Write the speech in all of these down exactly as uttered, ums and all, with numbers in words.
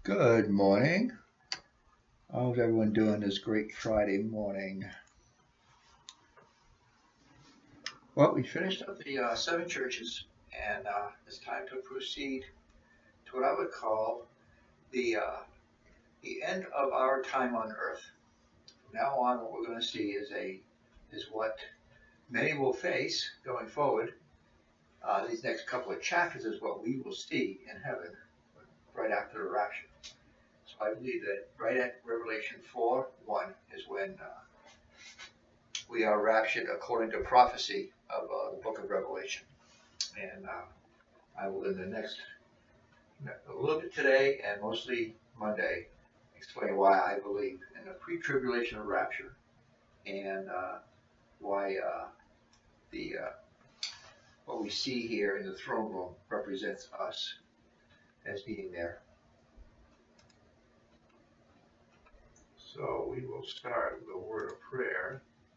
Good morning. How's everyone doing this great Friday morning? Well, we finished up the uh, seven churches, and uh, it's time to proceed to what I would call the uh, the end of our time on Earth. From now on, what we're going to see is a is what many will face going forward. Uh, these next couple of chapters is what we will see in heaven right after the rapture. So I believe that right at Revelation four one is when uh, we are raptured according to prophecy of uh, the book of Revelation. And uh, I will, in the next, a little bit today and mostly Monday, explain why I believe in the pre-tribulation rapture and uh, why uh, the uh, what we see here in the throne room represents us as being there. So we will start with a word of prayer.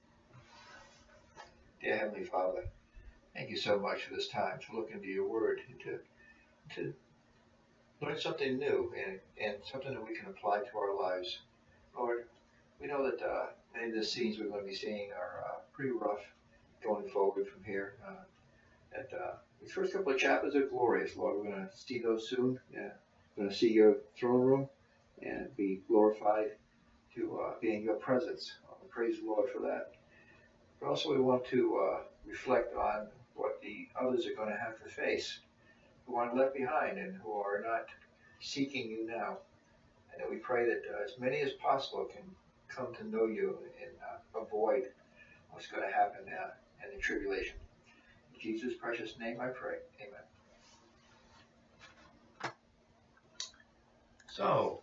Dear Heavenly Father, thank you so much for this time to look into your word and to, to learn something new and, and something that we can apply to our lives. Lord, we know that uh, many of the scenes we're going to be seeing are uh, pretty rough going forward from here. Uh, and uh, these first couple of chapters are glorious, Lord. We're going to see those soon. Yeah. We're going to see your throne room and be glorified to uh, be in your presence. Uh, praise the Lord for that. But also we want to uh, reflect on what the others are going to have to face who are left behind and who are not seeking you now. And that we pray that uh, as many as possible can come to know you and uh, avoid what's going to happen uh, in the tribulation. In Jesus' precious name I pray. Amen. So,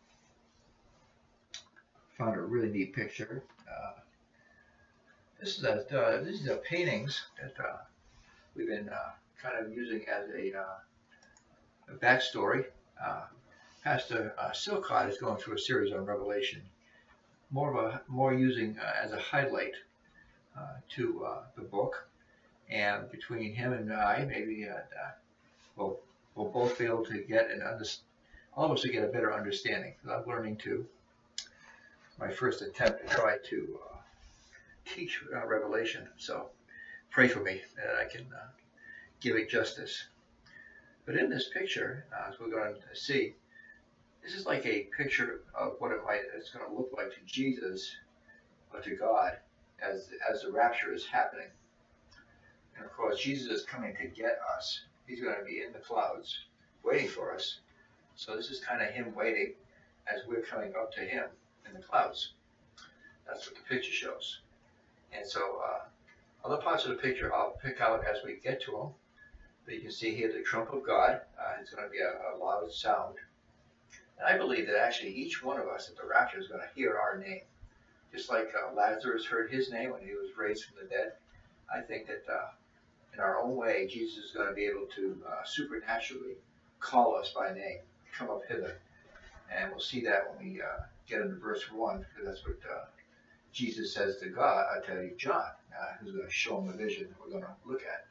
found a really neat picture. Uh, this is a, uh, these are paintings that uh, we've been uh, kind of using as a, uh, a backstory. Uh, Pastor uh, Silcott is going through a series on Revelation, more of a more using uh, as a highlight uh, to uh, the book. And between him and I, maybe uh, uh, we'll we'll both be able to get an under, all of us to get a better understanding. I'm learning to my first attempt to try to uh, teach uh, Revelation. So pray for me that I can uh, give it justice. But in this picture, uh, as we're going to see, this is like a picture of what it might it's going to look like to Jesus or to God as as the rapture is happening. And of course, Jesus is coming to get us. He's going to be in the clouds waiting for us. So this is kind of him waiting as we're coming up to him in the clouds. That's what the picture shows. And so uh, other parts of the picture I'll pick out as we get to them. But you can see here the trump of God. Uh, it's going to be a, a loud sound. And I believe that actually each one of us at the rapture is going to hear our name. Just like uh, Lazarus heard his name when he was raised from the dead. I think that uh, in our own way, Jesus is going to be able to uh, supernaturally call us by name, come up hither. And we'll see that when we uh, get into verse one, because that's what uh, Jesus says to God, I tell you, John, uh, who's going to show him the vision that we're going to look at.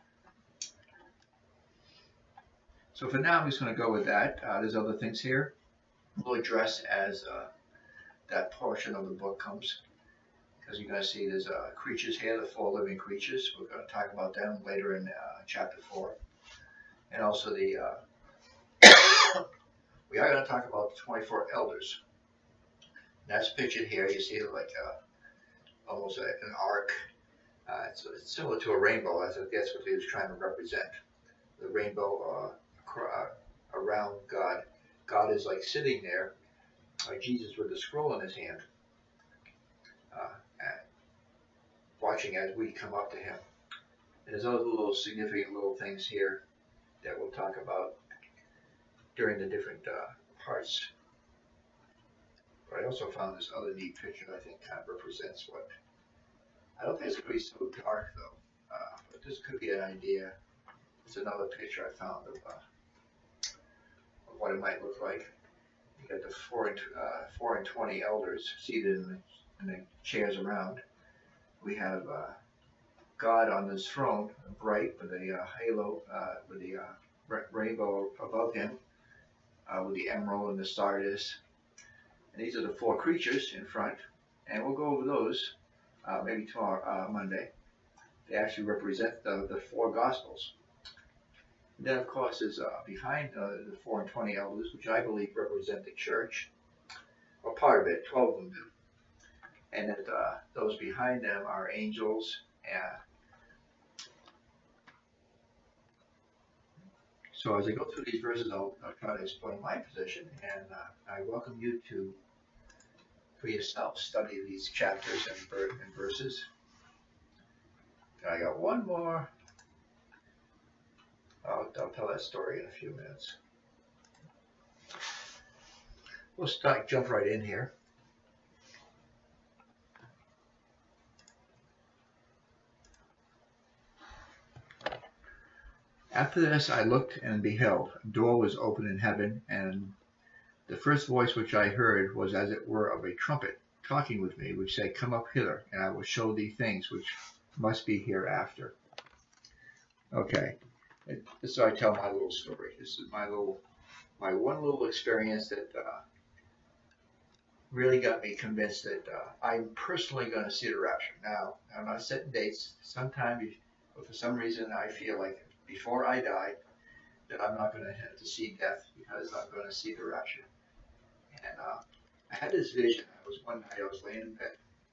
So for now, I'm just going to go with that. Uh, there's other things here we'll address as uh, that portion of the book comes. As you're going to see, there's uh, creatures here, the four living creatures. We're going to talk about them later in uh, chapter four. And also the, uh, we are going to talk about the twenty-four elders. And that's pictured here. You see like uh, almost a, an arc. Uh, it's, it's similar to a rainbow, as I guess what he was trying to represent. The rainbow uh, uh, around God. God is like sitting there, like Jesus with the scroll in his hand, uh, watching as we come up to him. And there's other little significant little things here that we'll talk about during the different uh, parts. But I also found this other neat picture that I think kind of represents what, I don't think it's going to be so dark though, uh, but this could be an idea. It's another picture I found of, uh, of what it might look like. You got the four and, uh, four and twenty elders seated in the, in the chairs around. We have uh, God on his throne, bright with a uh, halo, uh, with the uh, rainbow above him. uh, with the emerald and the sardis. And these are the four creatures in front, and we'll go over those uh, maybe tomorrow, uh, Monday. They actually represent the, the four Gospels. And then, of course, is uh, behind uh, the four and twenty elders, which I believe represent the church, or part of it. Twelve of them do. And that uh, those behind them are angels. And so as I go through these verses, I'll, I'll try to explain my position, and uh, I welcome you to, for yourself, study these chapters and, ver and verses. I got one more. I'll, I'll tell that story in a few minutes. We'll start, jump right in here. After this I looked and beheld, a door was open in heaven, and the first voice which I heard was as it were of a trumpet, talking with me, which said, Come up hither, and I will show thee things which must be hereafter. Okay, this is how I tell my little story. This is my little, my one little experience that uh, really got me convinced that uh, I'm personally going to see the rapture. Now, I'm not setting dates. Sometime, but for some reason, I feel like before I die, that I'm not going to have to see death because I'm going to see the rapture. And uh, I had this vision. I was one night I was laying in bed,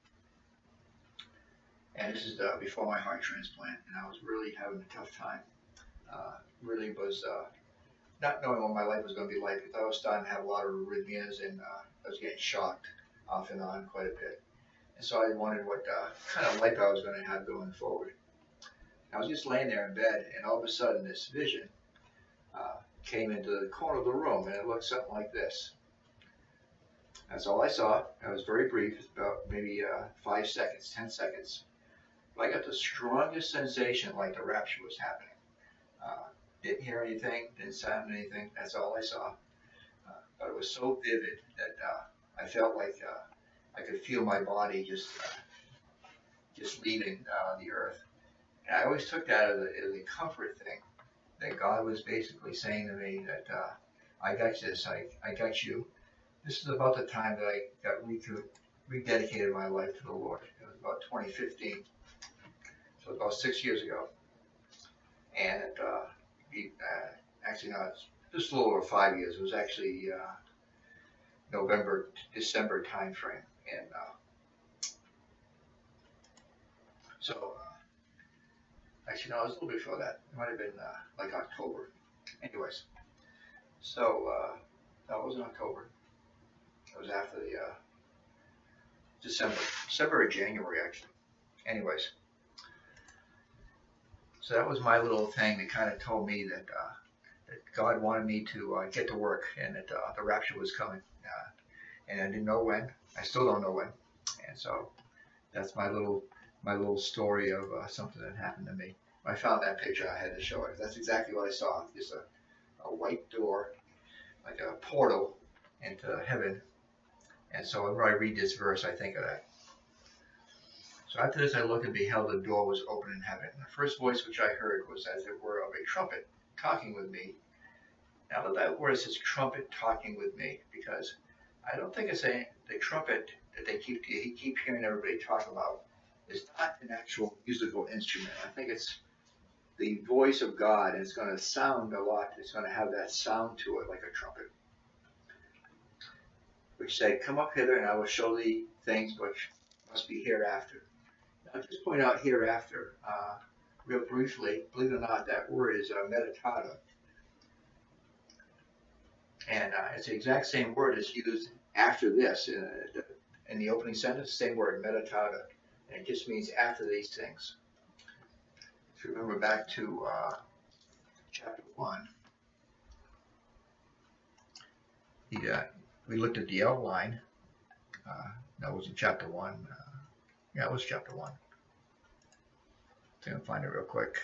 and this is uh, before my heart transplant, and I was really having a tough time. Uh, really was uh, not knowing what my life was going to be like because I was starting to have a lot of arrhythmias, and uh, I was getting shocked off and on quite a bit. And so I wondered what uh, kind of life I was going to have going forward. I was just laying there in bed, and all of a sudden this vision uh, came into the corner of the room, and it looked something like this. That's all I saw. It was very brief, about maybe uh, five seconds, ten seconds. But I got the strongest sensation like the rapture was happening. Uh, didn't hear anything, didn't sound anything. That's all I saw. Uh, but it was so vivid that uh, I felt like uh, I could feel my body just uh, just leaving uh, the earth. And I always took that as a, as a comfort thing, that God was basically saying to me that uh, I got this, I, I got you. This is about the time that I got re rededicated my life to the Lord. It was about twenty fifteen, so about six years ago. And uh, he, uh, actually, no, it's just a little over five years. It was actually uh, November, December time frame. And uh, so, uh, actually, no, it was a little bit before that. It might have been uh, like October. Anyways, so uh, that was in October. It was after the uh, December, December or January, actually. Anyways, so that was my little thing that kind of told me that, uh, that God wanted me to uh, get to work, and that uh, the rapture was coming. Uh, and I didn't know when. I still don't know when. And so that's my little my little story of uh, something that happened to me. When I found that picture, I had to show it. That's exactly what I saw. Just a, a white door, like a portal into heaven. And so whenever I read this verse, I think of that. So after this I looked and beheld the door was open in heaven. And the first voice which I heard was as it were of a trumpet talking with me. Now that word says trumpet talking with me, because I don't think it's a, the trumpet that they keep you keep hearing everybody talk about is not an actual musical instrument. I think it's the voice of God, and it's going to sound a lot. It's going to have that sound to it like a trumpet, which say, Come up hither, and I will show thee things which must be hereafter. Now, just point out hereafter, uh, real briefly, believe it or not, that word is uh, meditata. And uh, it's the exact same word that's used after this in, uh, in the opening sentence, same word, meditata. And it just means after these things. If you remember back to uh, chapter one, the, uh, we looked at the outline. Uh, that was in chapter one. Uh, yeah, it was chapter one. I'm going to find it real quick.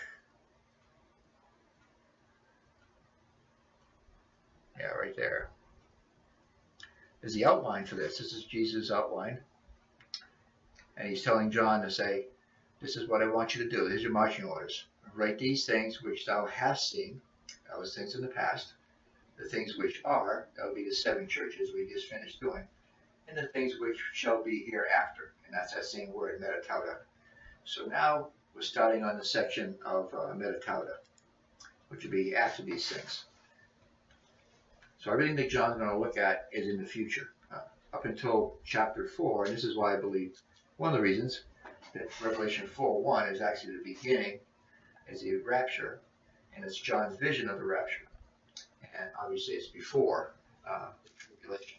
Yeah, right there. There's the outline for this. This is Jesus' outline. And he's telling John to say, this is what I want you to do. These are your marching orders. Write these things which thou hast seen. That was things in the past. the things which are, that would be the seven churches we just finished doing, and the things which shall be hereafter, and that's that same word, metatauta. So now we're starting on the section of uh, metatauta, which would be after these things. So everything that John's going to look at is in the future, uh, up until chapter four, and this is why I believe one of the reasons that Revelation four one is actually the beginning, is the rapture, and it's John's vision of the rapture. And obviously it's before uh, the tribulation.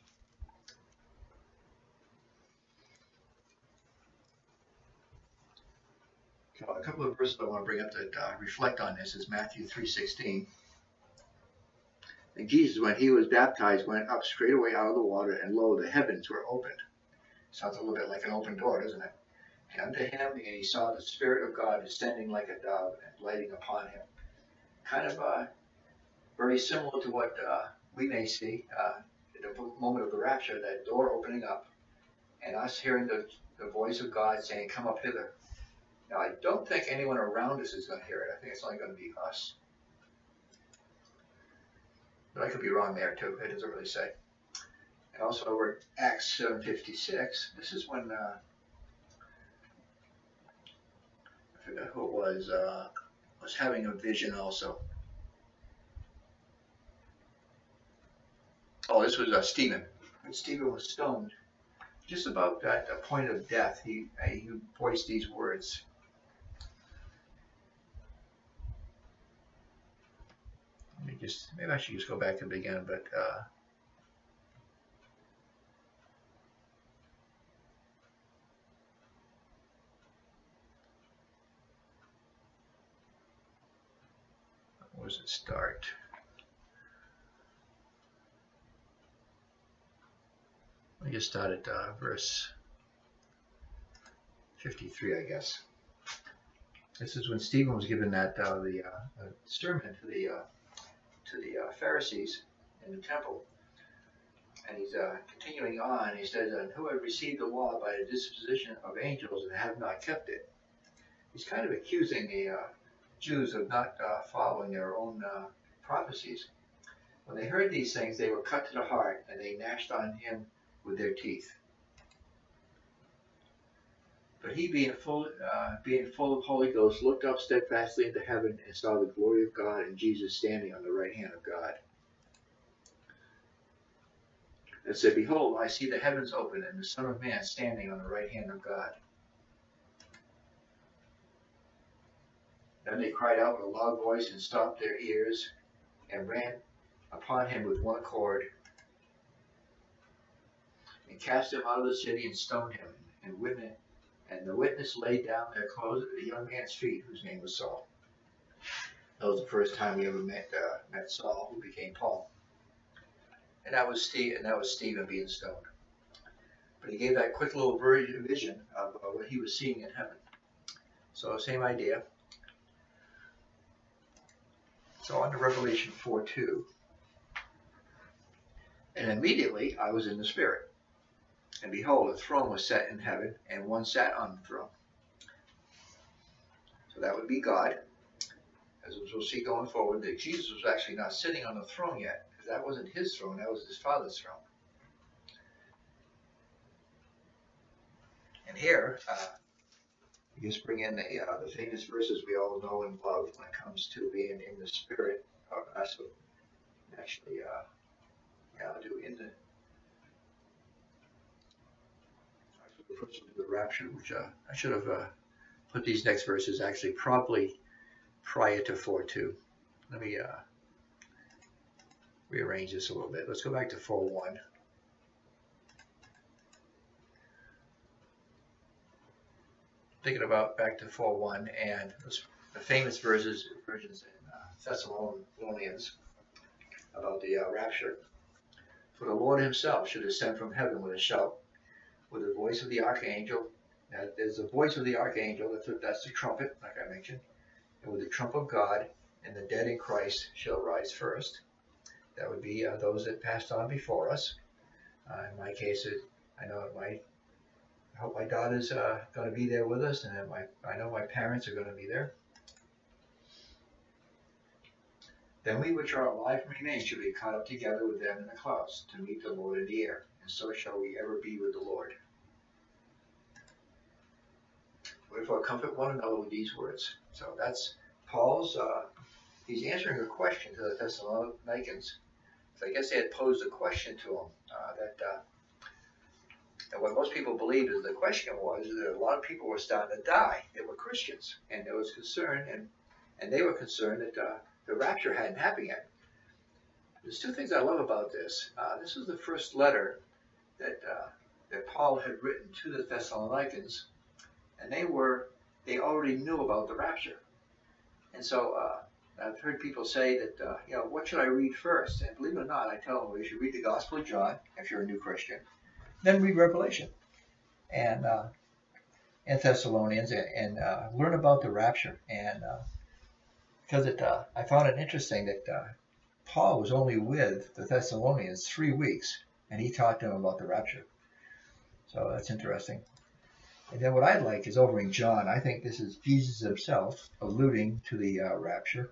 So a couple of verses I want to bring up that uh, reflect on this is Matthew three sixteen. And Jesus, when he was baptized, went up straightway out of the water, and lo, the heavens were opened. Sounds a little bit like an open door, doesn't it? And unto him, and he saw the Spirit of God descending like a dove and lighting upon him. Kind of uh, very similar to what uh, we may see uh, at the moment of the rapture, that door opening up, and us hearing the, the voice of God saying, come up hither. Now, I don't think anyone around us is going to hear it. I think it's only going to be us. But I could be wrong there, too. It doesn't really say. And also over Acts seven fifty-six, this is when, uh, I forgot who it was, uh, was having a vision also. Oh, this was uh, Stephen. When Stephen was stoned, just about at the point of death, he, uh, he voiced these words. Let me just, maybe I should just go back to the beginning, but uh, where does it start? Let me just start at uh, verse fifty-three, I guess. This is when Stephen was given that uh, the uh, sermon to the uh, to the uh, Pharisees in the temple, and he's uh, continuing on. He says, "And who have received the law by the disposition of angels and have not kept it." He's kind of accusing the uh, Jews of not uh, following their own uh, prophecies. When they heard these things, they were cut to the heart, and they gnashed on him with their teeth. But he, being full, uh, being full of Holy Ghost, looked up steadfastly into heaven and saw the glory of God and Jesus standing on the right hand of God. And said, Behold, I see the heavens open and the Son of Man standing on the right hand of God. Then they cried out with a loud voice and stopped their ears and ran upon him with one accord and cast him out of the city and stoned him. And witness, and the witness laid down their clothes at the young man's feet, whose name was Saul. That was the first time we ever met uh, met Saul, who became Paul. And that was Steve, and that was Stephen being stoned. But he gave that quick little vision of uh, what he was seeing in heaven. So same idea. So on to Revelation four two. And immediately I was in the Spirit. And behold, a throne was set in heaven, and one sat on the throne. So that would be God. As we'll see going forward, that Jesus was actually not sitting on the throne yet, because that wasn't his throne, that was his Father's throne. And here, uh, we just bring in the, uh, the famous verses we all know and love when it comes to being in the Spirit. Uh, so actually, uh, yeah, I'll do in the first one, the rapture, which uh, I should have uh, put these next verses actually probably prior to four two. Let me uh, rearrange this a little bit. Let's go back to four one. Thinking about back to four one and the famous verses, versions in uh, Thessalonians about the uh, rapture. For the Lord himself should ascend from heaven with a shout, with the voice of the archangel. Now, there's the voice of the archangel, that's, a, that's the trumpet, like I mentioned. And with the trump of God, and the dead in Christ shall rise first. That would be uh, those that passed on before us. Uh, in my case, it, I know my, I hope my daughter's uh, going to be there with us, and my, I know my parents are going to be there. Then we which are alive and remain shall be caught up together with them in the clouds to meet the Lord in the air, and so shall we ever be with the Lord. Wherefore comfort one another with these words. So that's Paul's, uh, he's answering a question to the Thessalonians. So I guess they had posed a question to him uh, that, uh, and what most people believe is the question was that a lot of people were starting to die. They were Christians, and there was concern, and, and they were concerned that uh, the rapture hadn't happened yet. There's two things I love about this. Uh, this is the first letter that uh, that Paul had written to the Thessalonians, and they were they already knew about the rapture. And so uh, I've heard people say that uh, you know, what should I read first? And believe it or not, I tell them, well, you should read the Gospel of John if you're a new Christian, then read Revelation and uh, and Thessalonians and, and uh, learn about the rapture. And uh, because it, uh, I found it interesting that uh, Paul was only with the Thessalonians three weeks, and he taught them about the rapture. So that's interesting. And then what I like is over in John, I think this is Jesus himself alluding to the uh, rapture.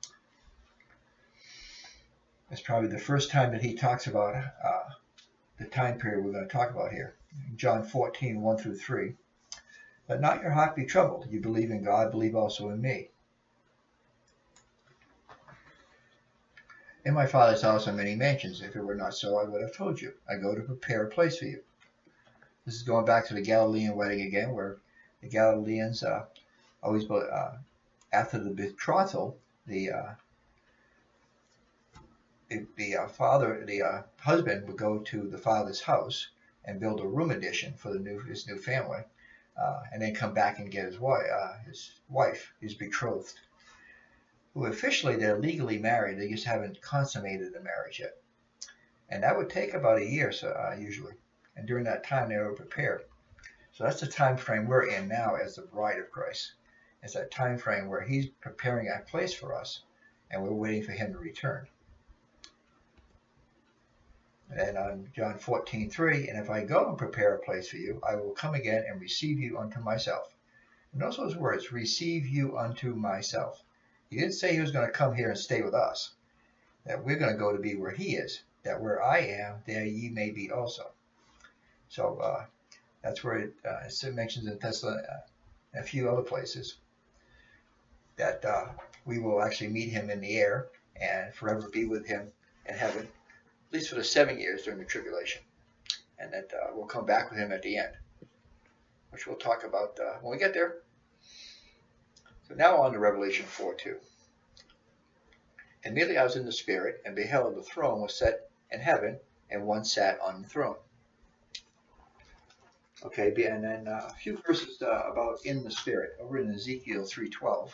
It's probably the first time that he talks about uh, the time period we're going to talk about here. John fourteen, one through three. Let not your heart be troubled. You believe in God, believe also in me. In my Father's house are many mansions. If it were not so, I would have told you. I go to prepare a place for you. This is going back to the Galilean wedding again, where the Galileans uh, always, uh, after the betrothal, the uh, the, the uh, father, the uh, husband would go to the father's house and build a room addition for the new his new family, uh, and then come back and get his wife, uh, his wife, his betrothed, who officially they're legally married. They just haven't consummated the marriage yet, and that would take about a year, so uh, usually. And during that time, they were prepared. So that's the time frame we're in now as the bride of Christ. It's that time frame where he's preparing a place for us, and we're waiting for him to return. And on John fourteen, three, and if I go and prepare a place for you, I will come again and receive you unto myself. And notice those words, receive you unto myself. He didn't say he was going to come here and stay with us, that we're going to go to be where he is, that where I am, there ye may be also. So uh, that's where it, uh, it mentions in Thessalonica, uh, a few other places, that uh, we will actually meet him in the air and forever be with him in heaven, at least for the seven years during the tribulation, and that uh, we'll come back with him at the end, which we'll talk about uh, when we get there. So now on to Revelation four two. Immediately I was in the Spirit, and beheld the throne was set in heaven, and one sat on the throne. Okay, and then uh, a few verses uh, about in the Spirit, over in Ezekiel three twelve.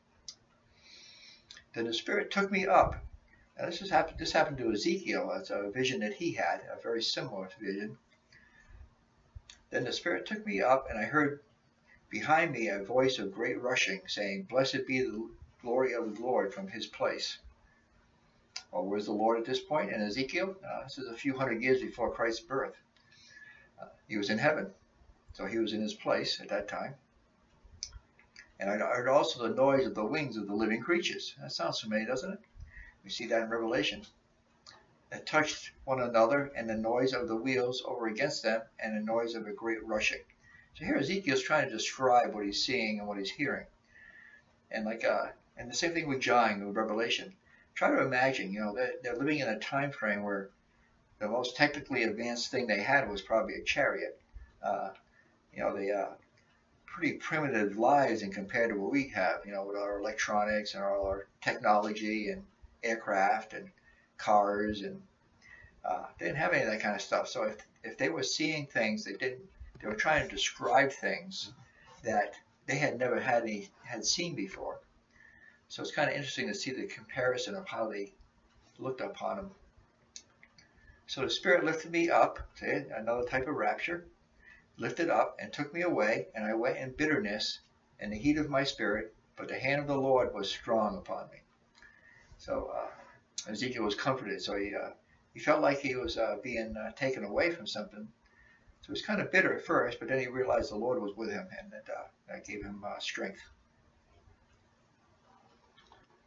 Then the Spirit took me up. Now this, has happened, this happened to Ezekiel. It's a vision that he had, a very similar vision. Then the Spirit took me up, and I heard behind me a voice of great rushing, saying, Blessed be the glory of the Lord from his place. Well, where's the Lord at this point in Ezekiel? Uh, this is a few hundred years before Christ's birth. Uh, he was in heaven, so he was in his place at that time. And I heard also the noise of the wings of the living creatures. That sounds familiar, doesn't it? We see that in Revelation. That touched one another, and the noise of the wheels over against them, and the noise of a great rushing. So here Ezekiel's trying to describe what he's seeing and what he's hearing. And like, uh, and the same thing with John, with Revelation. Try to imagine, you know, they're, they're living in a time frame where the most technically advanced thing they had was probably a chariot. Uh, you know, the uh, pretty primitive lives in compared to what we have, you know, with our electronics and all our technology and aircraft and cars, and uh, they didn't have any of that kind of stuff. So if if they were seeing things, they didn't. They were trying to describe things that they had never had any had seen before. So it's kind of interesting to see the comparison of how they looked upon them. So the Spirit lifted me up, say another type of rapture, lifted up and took me away, and I went in bitterness and the heat of my spirit, but the hand of the Lord was strong upon me. So uh, Ezekiel was comforted. So he uh, he felt like he was uh, being uh, taken away from something. So he was kind of bitter at first, but then he realized the Lord was with him, and that, uh, that gave him uh, strength.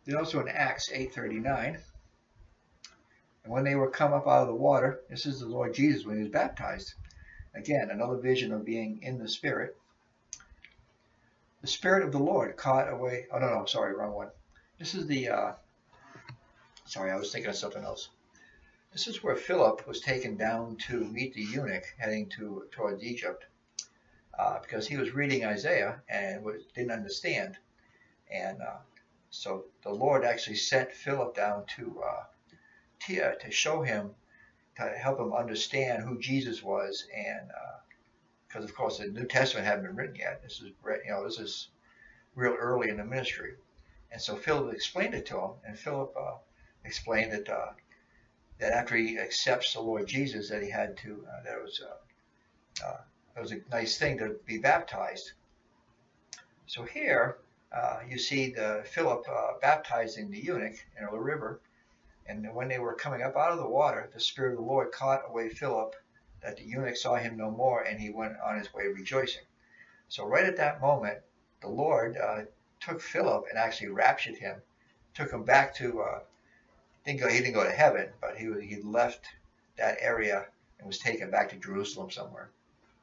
Then also in Acts eight thirty-nine, and when they were come up out of the water, this is the Lord Jesus when he was baptized. Again, another vision of being in the Spirit. The Spirit of the Lord caught away. Oh, no, no, sorry, wrong one. This is the, uh, sorry, I was thinking of something else. This is where Philip was taken down to meet the eunuch heading to towards Egypt, uh, because he was reading Isaiah and was, didn't understand. And uh, so the Lord actually sent Philip down to uh, to, to show him, to help him understand who Jesus was, and because uh, of course the New Testament hadn't been written yet. This is you know this is real early in the ministry, and so Philip explained it to him, and Philip uh, explained that uh, that after he accepts the Lord Jesus, that he had to uh, that it was uh, uh, it was a nice thing to be baptized. So here uh, you see the Philip uh, baptizing the eunuch in a river. And when they were coming up out of the water, the Spirit of the Lord caught away Philip, that the eunuch saw him no more, and he went on his way rejoicing. So right at that moment, the Lord uh, took Philip and actually raptured him, took him back to, uh, didn't go, he didn't go to heaven, but he, he left that area and was taken back to Jerusalem somewhere.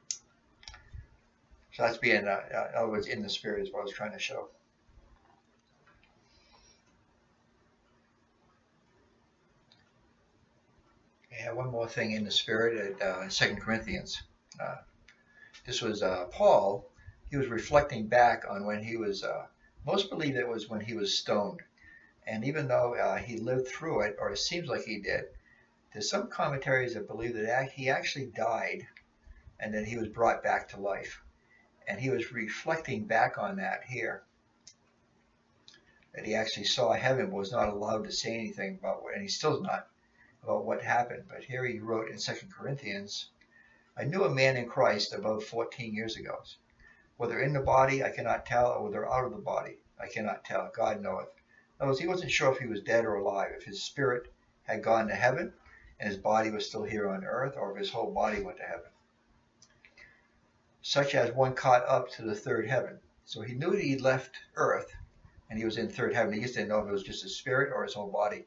So that's being, uh, in other words, in the Spirit is what I was trying to show. Yeah, one more thing in the Spirit at uh, Second Corinthians. Uh, this was uh, Paul. He was reflecting back on when he was, uh, most believe it was when he was stoned. And even though uh, he lived through it, or it seems like he did, there's some commentaries that believe that he actually died and then he was brought back to life. And he was reflecting back on that here, that he actually saw heaven but was not allowed to say anything about it, and he still not, about what happened. But here he wrote in Second Corinthians, I knew a man in Christ about fourteen years ago. Whether in the body, I cannot tell, or whether out of the body, I cannot tell. God knoweth. In other words, he wasn't sure if he was dead or alive, if his spirit had gone to heaven and his body was still here on earth, or if his whole body went to heaven. Such as one caught up to the third heaven. So he knew that he left earth and he was in third heaven. He just didn't know if it was just his spirit or his whole body.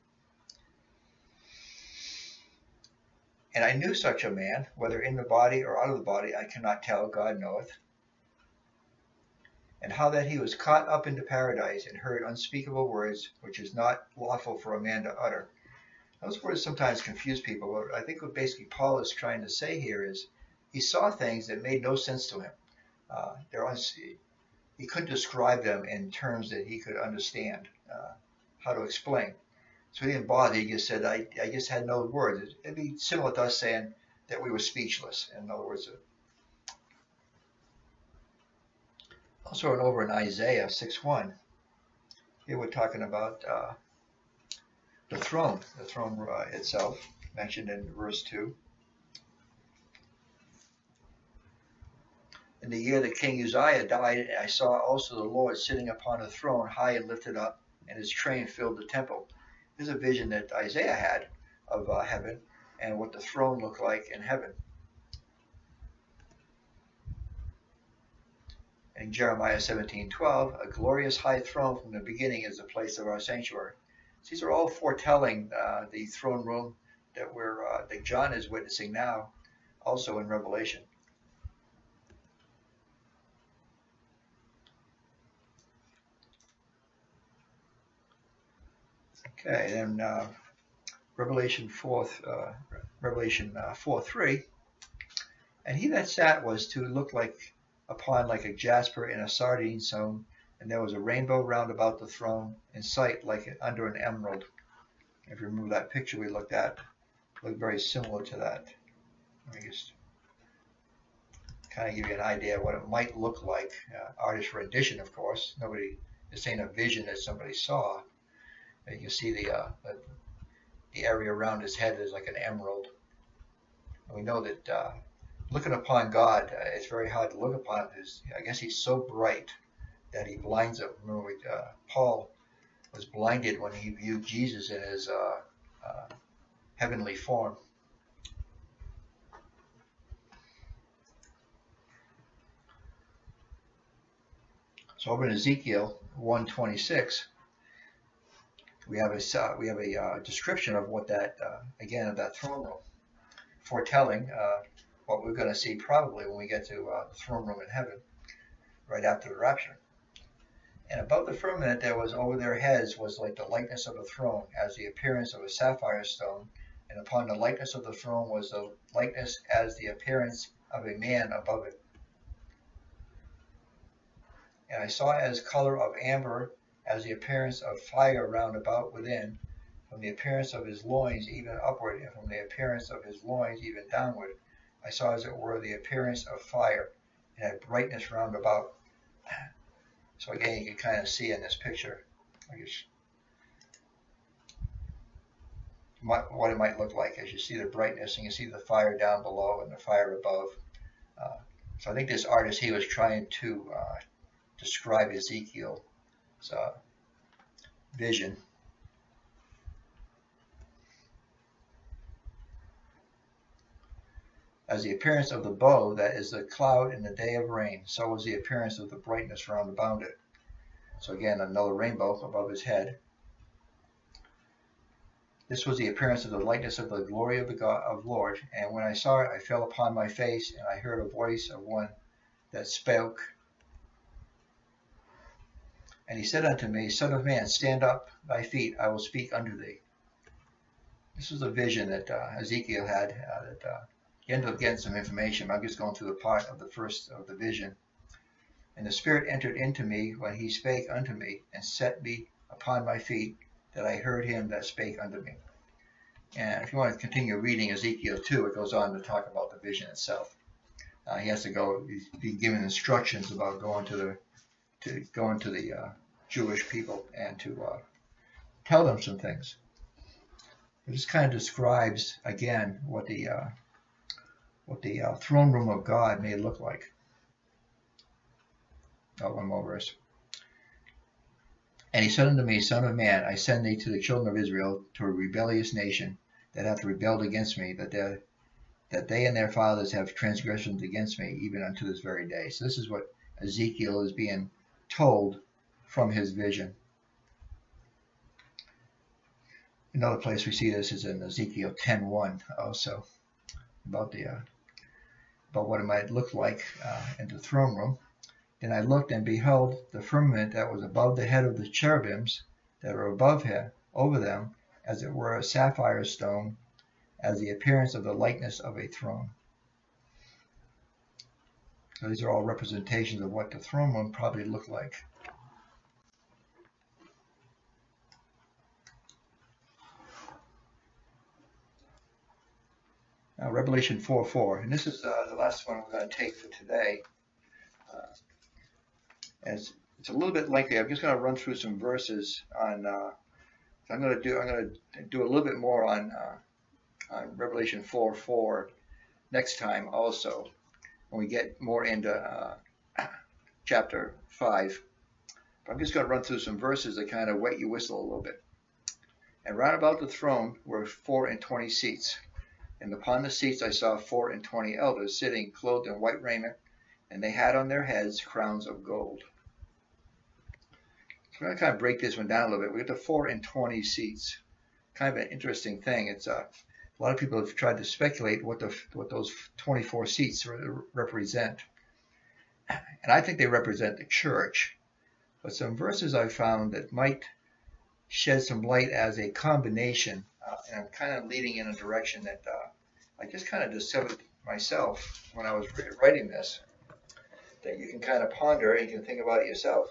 And I knew such a man, whether in the body or out of the body, I cannot tell, God knoweth. And how that he was caught up into paradise and heard unspeakable words, which is not lawful for a man to utter. Those words sometimes confuse people. What I think what basically Paul is trying to say here is he saw things that made no sense to him. Uh, they're uns- he couldn't describe them in terms that he could understand uh, how to explain. So he didn't bother. He just said, I, I just had no words. It'd be similar to us saying that we were speechless. In other words, also over in Isaiah six one, here we're talking about uh, the throne, the throne uh, itself, mentioned in verse two. In the year that King Uzziah died, I saw also the Lord sitting upon a throne, high and lifted up, and his train filled the temple. There's a vision that Isaiah had of uh, heaven and what the throne looked like in heaven. In Jeremiah seventeen twelve, a glorious high throne from the beginning is the place of our sanctuary. These are all foretelling uh, the throne room that we're uh, that John is witnessing now, also in Revelation. Okay, then uh, Revelation four, uh, Revelation uh, four three, and he that sat was to look like upon like a jasper in a sardine stone, and there was a rainbow round about the throne, in sight like under an emerald. If you remember that picture we looked at, it looked very similar to that. Let me just kind of give you an idea of what it might look like. Uh, artist rendition, of course. Nobody is saying a vision that somebody saw. And you can see the, uh, the the area around his head is like an emerald. And we know that uh, looking upon God, uh, it's very hard to look upon him. I guess he's so bright that he blinds up. Remember, we, uh, Paul was blinded when he viewed Jesus in his uh, uh, heavenly form. So over in Ezekiel one twenty-six, we have a uh, we have a uh, description of what that uh, again of that throne room, foretelling uh, what we're going to see probably when we get to uh, the throne room in heaven, right after the rapture. And above the firmament there was over their heads was like the likeness of a throne, as the appearance of a sapphire stone, and upon the likeness of the throne was the likeness as the appearance of a man above it. And I saw as color of amber, as the appearance of fire round about within, from the appearance of his loins even upward, and from the appearance of his loins even downward. I saw as it were the appearance of fire, and had brightness round about. So again, you can kind of see in this picture, I guess, what it might look like as you see the brightness and you see the fire down below and the fire above. Uh, so I think this artist, he was trying to uh, describe Ezekiel's uh, vision. As the appearance of the bow that is the cloud in the day of rain, so was the appearance of the brightness round about it. So again, another rainbow above his head. This was the appearance of the likeness of the glory of the God of Lord. And when I saw it, I fell upon my face, and I heard a voice of one that spoke. And he said unto me, Son of man, stand up thy feet, I will speak unto thee. This was a vision that uh, Ezekiel had. Uh, that uh, he ended up getting some information. I'm just going through the part of the first of the vision. And the Spirit entered into me when he spake unto me, and set me upon my feet, that I heard him that spake unto me. And if you want to continue reading Ezekiel two, it goes on to talk about the vision itself. Uh, he has to go, he's being given instructions about going to the to going to the uh, Jewish people and to uh, tell them some things. It just kind of describes again what the uh, what the uh, throne room of God may look like. Oh, one more verse. And he said unto me, Son of man, I send thee to the children of Israel, to a rebellious nation that hath rebelled against me, that they, that they and their fathers have transgressed against me, even unto this very day. So this is what Ezekiel is being told from his vision. Another place we see this is in Ezekiel ten one also, about the uh, about what it might look like uh, in the throne room. Then I looked, and beheld the firmament that was above the head of the cherubims that were above him, over them, as it were a sapphire stone, as the appearance of the likeness of a throne. So these are all representations of what the throne room probably looked like. Now, Revelation four four, and this is uh, the last one we're going to take for today. Uh, as it's a little bit lengthy, I'm just going to run through some verses on. Uh, I'm going to do. I'm going to do a little bit more on uh, on Revelation four four next time, also, when we get more into uh, chapter five. But I'm just going to run through some verses that kind of wet your whistle a little bit. And round about the throne were four and twenty seats. And upon the seats I saw four and twenty elders sitting, clothed in white raiment, and they had on their heads crowns of gold. So we're going to kind of break this one down a little bit. We get to four and twenty seats. Kind of an interesting thing. It's uh, a lot of people have tried to speculate what the what those twenty-four seats re represent, and I think they represent the church. But some verses I found that might shed some light as a combination, uh, and I'm kind of leading in a direction that uh, I just kind of discovered myself when I was writing this, that you can kind of ponder and you can think about it yourself.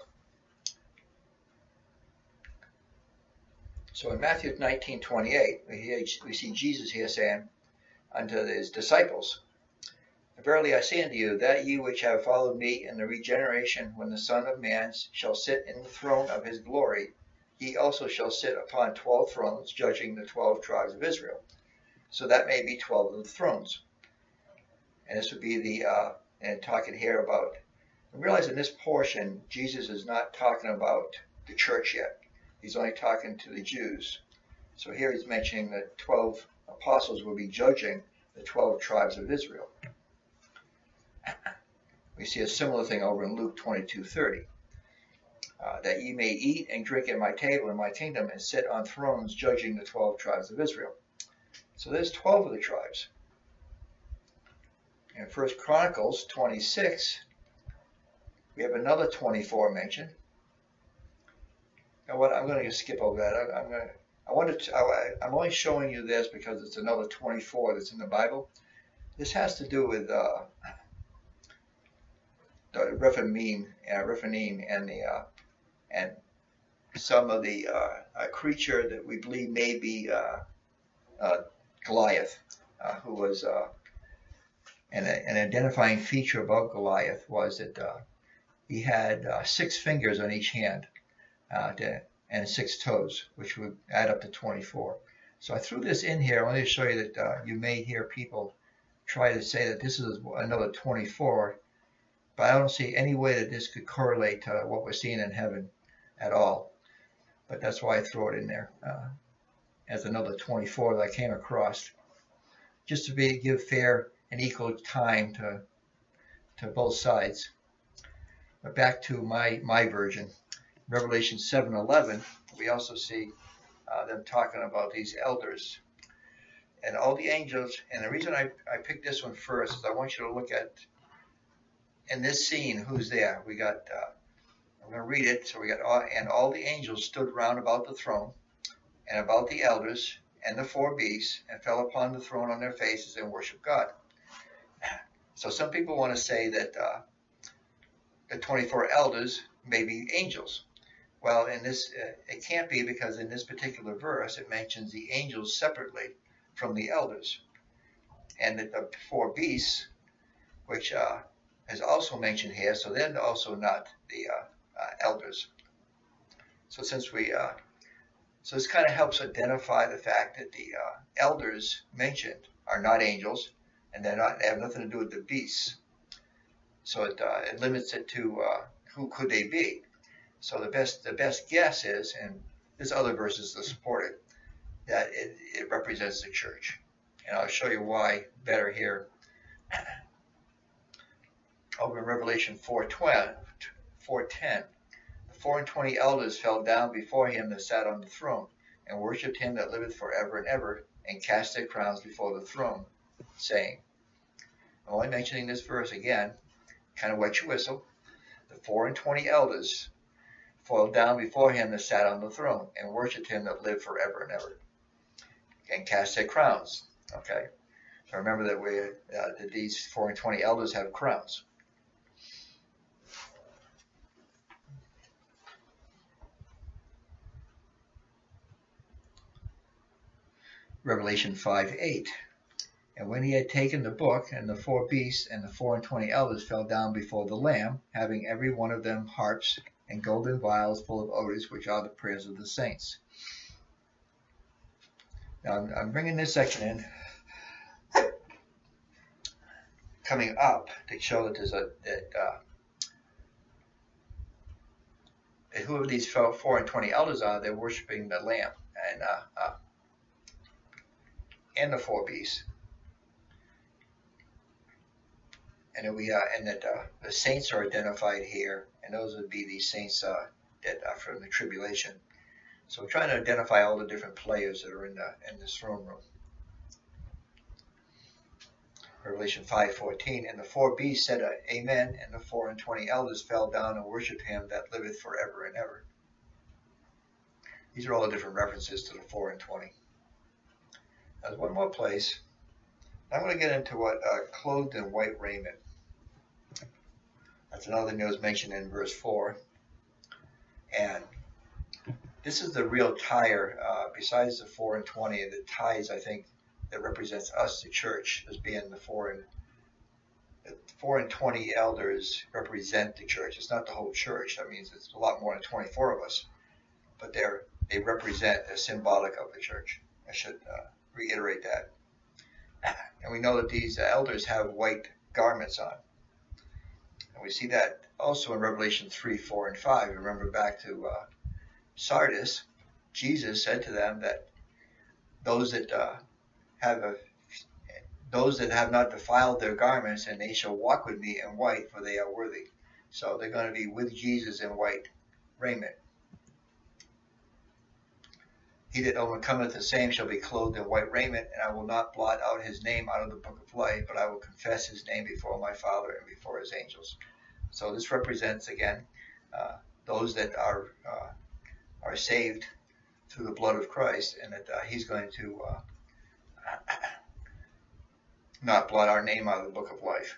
So in Matthew nineteen twenty-eight, we see Jesus here saying unto his disciples, Verily I say unto you, that ye which have followed me in the regeneration, when the Son of Man shall sit in the throne of his glory, ye also shall sit upon twelve thrones, judging the twelve tribes of Israel. So that may be twelve of the thrones. And this would be the, uh, and talking here about, realize in this portion, Jesus is not talking about the church yet. He's only talking to the Jews. So here he's mentioning that twelve apostles will be judging the twelve tribes of Israel. We see a similar thing over in Luke twenty-two thirty. uh, that ye may eat and drink at my table in my kingdom and sit on thrones judging the twelve tribes of Israel. So there's twelve of the tribes. In First Chronicles twenty-six, we have another twenty-four mentioned. Now what, I'm going to skip over that. I, I'm going to, I wanted to, I, I'm only showing you this because it's another twenty-four that's in the Bible. This has to do with uh, the Rephaim, uh, Rephaim and the uh, and some of the uh, a creature that we believe may be uh, uh, Goliath, uh, who was uh, and a, an identifying feature about Goliath was that uh, he had uh, six fingers on each hand uh, to, and six toes, which would add up to twenty-four. So I threw this in here only to show you that uh, you may hear people try to say that this is another twenty-four, but I don't see any way that this could correlate to what we're seeing in heaven at all. But that's why I throw it in there uh, as another twenty-four that I came across, just to be give fair and equal time to to both sides. But back to my my version, Revelation seven eleven, we also see uh, them talking about these elders and all the angels. And the reason I, I picked this one first is I want you to look at in this scene who's there. We got uh, I'm going to read it. So we got all, and all the angels stood round about the throne and about the elders and the four beasts and fell upon the throne on their faces and worshiped God. So some people want to say that uh, the twenty-four elders may be angels. Well, in this, uh, it can't be, because in this particular verse, it mentions the angels separately from the elders. And the, the four beasts, which uh, is also mentioned here, so they're also not the uh, uh, elders. So since we, uh, so this kind of helps identify the fact that the uh, elders mentioned are not angels, and they're not, they have nothing to do with the beasts. So it, uh, it limits it to uh, who could they be. So the best the best guess is, and there's other verses to support it, that it, it represents the church. And I'll show you why better here. Over in Revelation four ten, the four and twenty elders fell down before him that sat on the throne, and worshipped him that liveth forever and ever, and cast their crowns before the throne, saying, I'm only mentioning this verse again, kind of wet your whistle. The four and twenty elders fell down before him that sat on the throne, and worshipped him that lived forever and ever, and cast their crowns. Okay, so remember that we uh, that these four and twenty elders have crowns. Revelation five eight. And when he had taken the book, and the four beasts and the four and twenty elders fell down before the Lamb, having every one of them harps and golden vials full of odors, which are the prayers of the saints. Now I'm, I'm bringing this section in, coming up to show that there's a that, uh, that whoever these four and twenty elders are, they're worshiping the Lamb and uh, uh, and the four beasts. And we uh, and that uh, the saints are identified here, and those would be the saints uh, that are from the tribulation. So we're trying to identify all the different players that are in the in this throne room. Revelation five fourteen, and the four beasts said, Amen, and the four and twenty elders fell down and worshipped him that liveth forever and ever. These are all the different references to the four and twenty. There's one more place. I'm going to get into what uh, clothed in white raiment. That's another thing that was mentioned in verse four. And this is the real tire, uh, besides the four and twenty, the ties, I think, that represents us, the church, as being the four and the four and twenty elders represent the church. It's not the whole church. That means it's a lot more than twenty-four of us. But they're, they represent, they're symbolic of the church. I should uh, reiterate that. And we know that these elders have white garments on. And we see that also in Revelation three, four, and five. Remember back to uh, Sardis, Jesus said to them that those that uh, have a, those that have not defiled their garments, and they shall walk with me in white, for they are worthy. So they're going to be with Jesus in white, raiment. He that overcometh, the same shall be clothed in white raiment, and I will not blot out his name out of the book of life, but I will confess his name before my Father and before his angels. So this represents, again, uh, those that are uh, are saved through the blood of Christ, and that uh, he's going to uh, not blot our name out of the book of life.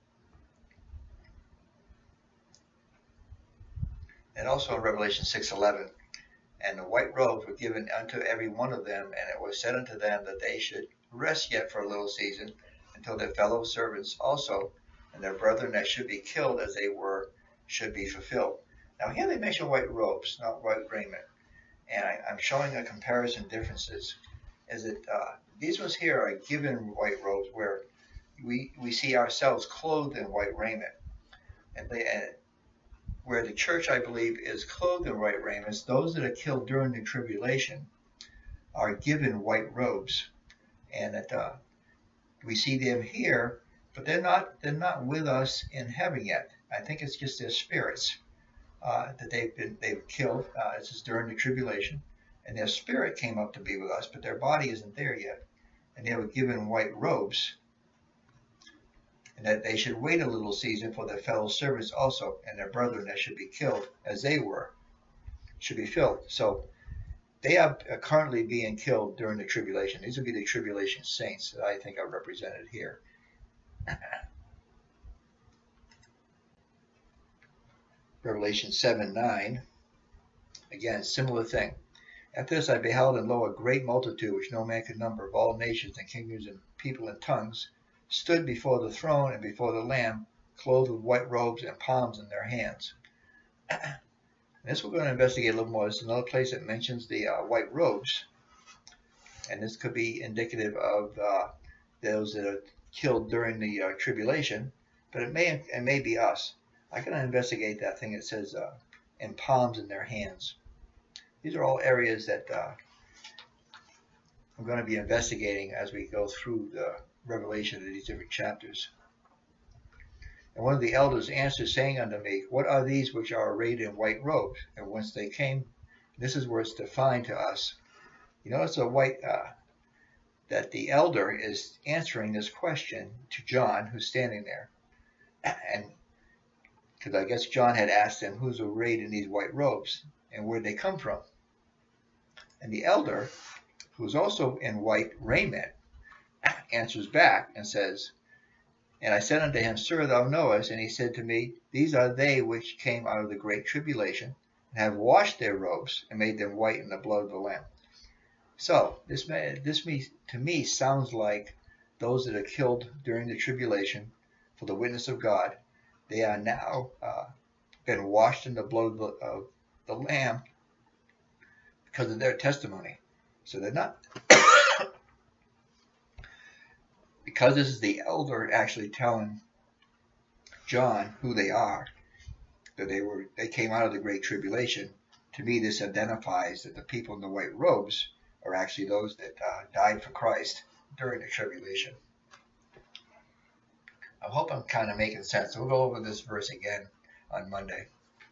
And also in Revelation six eleven, and the white robes were given unto every one of them, and it was said unto them that they should rest yet for a little season, until their fellow servants also and their brethren that should be killed as they were should be fulfilled. Now here they mention white robes, not white raiment. And I, I'm showing a comparison differences. Is that uh, these ones here are given white robes, where we we see ourselves clothed in white raiment, and they and where the church, I believe, is clothed in white raiments. Those that are killed during the tribulation are given white robes, and that uh, we see them here, but they're not they're not with us in heaven yet. I think it's just their spirits uh, that they've been they've killed. Uh, this is during the tribulation, and their spirit came up to be with us, but their body isn't there yet, and they were given white robes, and that they should wait a little season for their fellow servants also, and their brethren that should be killed as they were should be filled. So they are currently being killed during the tribulation. These would be the tribulation saints that I think are represented here. Revelation seven nine, again, similar thing. After this I beheld, and lo, a great multitude, which no man could number, of all nations and kingdoms and people and tongues, stood before the throne and before the Lamb, clothed with white robes and palms in their hands. This we're going to investigate a little more. This is another place that mentions the uh, white robes, and this could be indicative of uh, those that are killed during the uh, tribulation, but it may it may be us. I can investigate that thing that says uh, and palms in their hands. These are all areas that uh, I'm going to be investigating as we go through the revelation of these different chapters. And one of the elders answered, saying unto me, What are these which are arrayed in white robes, and whence they came? This is where it's defined to us. You notice a white uh, that the elder is answering this question to John, who's standing there, and because I guess John had asked him who's arrayed in these white robes and where they come from. And the elder, who's also in white raiment, answers back and says, And I said unto him, Sir, thou knowest. And he said to me, These are they which came out of the great tribulation, and have washed their robes, and made them white in the blood of the Lamb. So, this, this to me sounds like those that are killed during the tribulation for the witness of God. They are now uh, been washed in the blood of the, of the Lamb because of their testimony. So they're not... Because this is the elder actually telling John who they are, that they were they came out of the great tribulation. To me, this identifies that the people in the white robes are actually those that uh, died for Christ during the tribulation. I hope I'm kind of making sense. We'll go over this verse again on Monday.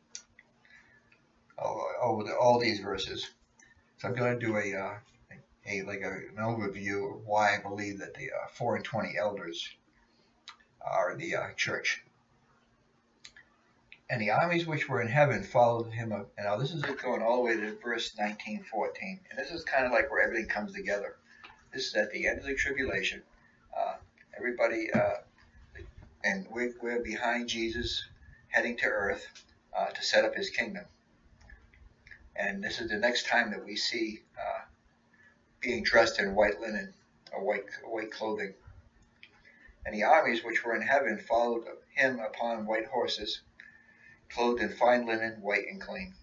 Over the, all these verses. So I'm going to do a uh, a like a, an overview of why I believe that the uh, four and twenty elders are the uh, church. And the armies which were in heaven followed him up. And now this is going all the way to verse nineteen, fourteen. And this is kind of like where everything comes together. This is at the end of the tribulation. Uh, everybody, uh, and we're, we're behind Jesus, heading to earth uh, to set up his kingdom. And this is the next time that we see uh, being dressed in white linen or white, white clothing. And the armies which were in heaven followed him upon white horses, clothed in fine linen, white and clean.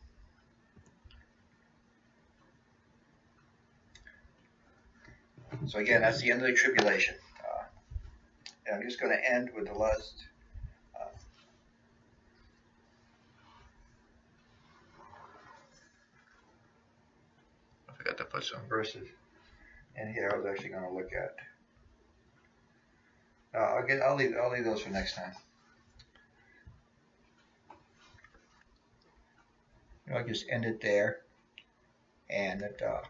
So again, that's the end of the tribulation. Uh, and I'm just going to end with the last. Uh, I forgot to put some verses in here. I was actually going to look at. Uh, I'll get. I'll leave. I'll leave those for next time. I'll just end it there, and it, uh,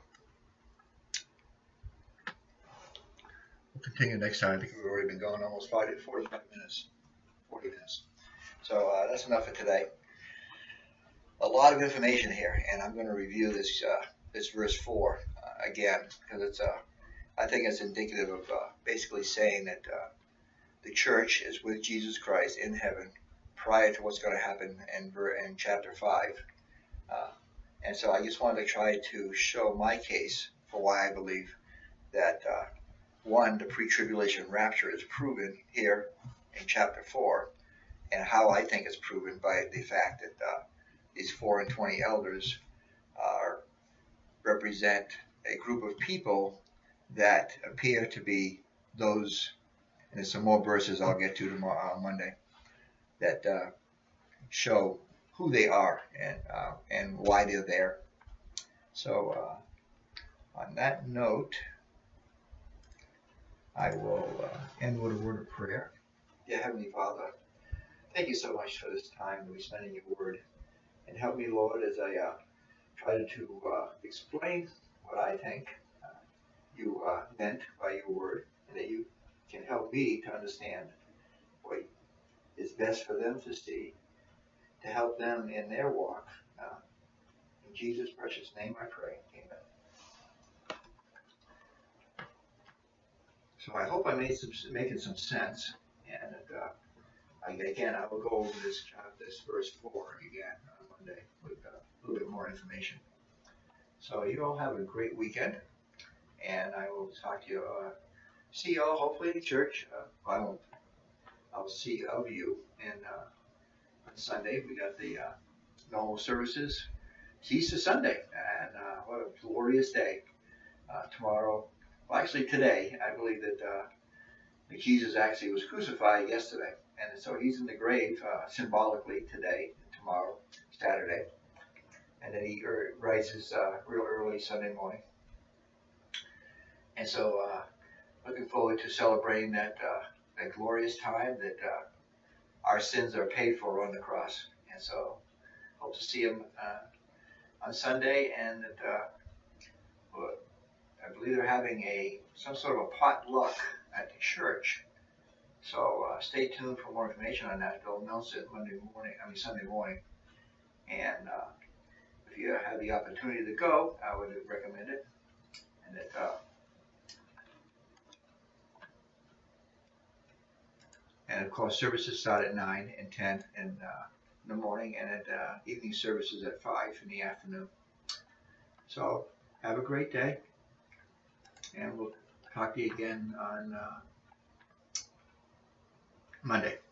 we'll continue next time. I think we've already been going almost forty-five minutes. forty minutes. So uh, that's enough for today. A lot of information here, and I'm going to review this uh, this verse four uh, again, because it's uh, I think it's indicative of uh, basically saying that uh, the church is with Jesus Christ in heaven prior to what's going to happen in, in chapter five. Uh, and so I just wanted to try to show my case for why I believe that, uh, one, the pre-tribulation rapture is proven here in chapter four, and how I think it's proven by the fact that uh, these four and twenty elders are, represent a group of people that appear to be those, and there's some more verses I'll get to tomorrow on Monday, that uh, show who they are and uh, and why they're there. So uh, on that note, I will uh, end with a word of prayer. Dear Heavenly Father, thank you so much for this time that we spend in your word, and help me, Lord, as I uh, try to uh, explain what I think uh, you uh, meant by your word, and that you can help me to understand what is best for them to see, to help them in their walk. Uh, in Jesus' precious name I pray. Amen. So I hope I made some, making some sense. And uh, I, again, I will go over this, uh, this verse four again on Monday with uh, a little bit more information. So you all have a great weekend. And I will talk to you, uh, see you all hopefully at church. Uh, I won't, I'll see of you. And uh, on Sunday, we got the uh, normal services. It's Easter Sunday, and uh, what a glorious day. Uh, tomorrow, well, actually today, I believe that, uh, that Jesus actually was crucified yesterday, and so he's in the grave uh, symbolically today, tomorrow, Saturday, and then he er, rises uh, real early Sunday morning. And so, uh, looking forward to celebrating that, uh, that glorious time that uh, our sins are paid for on the cross. And so, hope to see him uh, on Sunday, and that, uh, I believe they're having a some sort of a potluck at the church. So uh, stay tuned for more information on that. They'll announce it Monday morning, I mean Sunday morning. And uh, if you have the opportunity to go, I would recommend it. And that, uh, and of course, services start at nine and ten in, uh, in the morning, and at uh, evening services at five in the afternoon. So have a great day, and we'll talk to you again on uh, Monday.